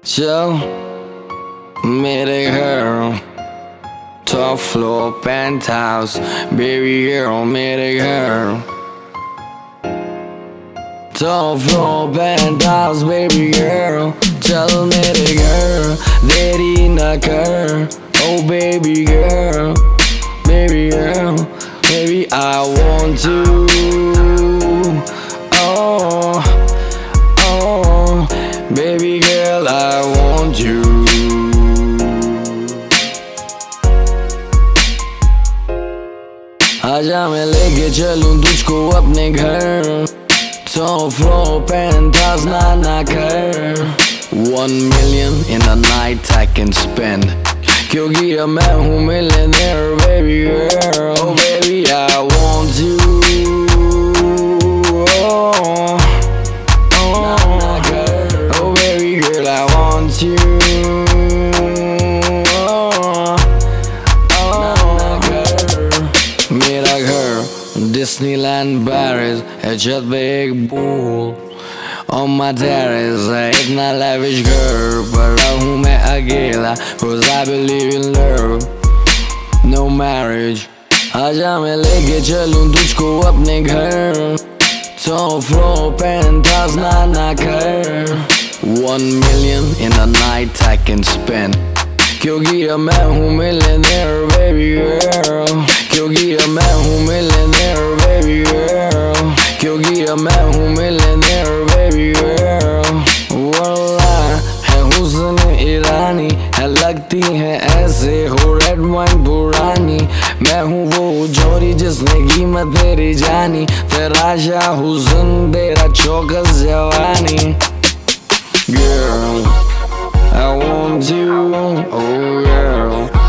चल मेरे घर top floor penthouse, baby girl मेरे घर top floor penthouse, baby girl चल मेरे घर देरी न कर oh baby girl baby I want you oh baby girl I want you आजा मैं लेके चलूं तुझको अपने घर top floor penthouse ना कर 1 million in a night I can spend क्योंकि अब मैं हूँ millionaire baby girl oh baby I want you oh baby girl I want you मेरा घर Disneyland Paris है छत पे एक pool On my terrace है इतना lavish घर पर रहूं मैं अकेला Cause I believe in love No marriage आजा मैं लेके चलूं तुझको अपने घर Top floor penthouse ना कर 1 million in a night I can spend क्योंकि अब मैं हूँ millionaire baby girl क्योंकि अब मैं हूँ millionaire baby girl क्योंकि अब मैं हूँ millionaire baby girl वल्लाह है हुस्न ईरानी है लगती है ऐसे हो रेड वाइन पुरानी मैं हूँ वो जोड़ी जिसने कीमत तेरी जानी तेरा शाह हुस्न तेरा चौकस जवानी Girl I want you, oh girl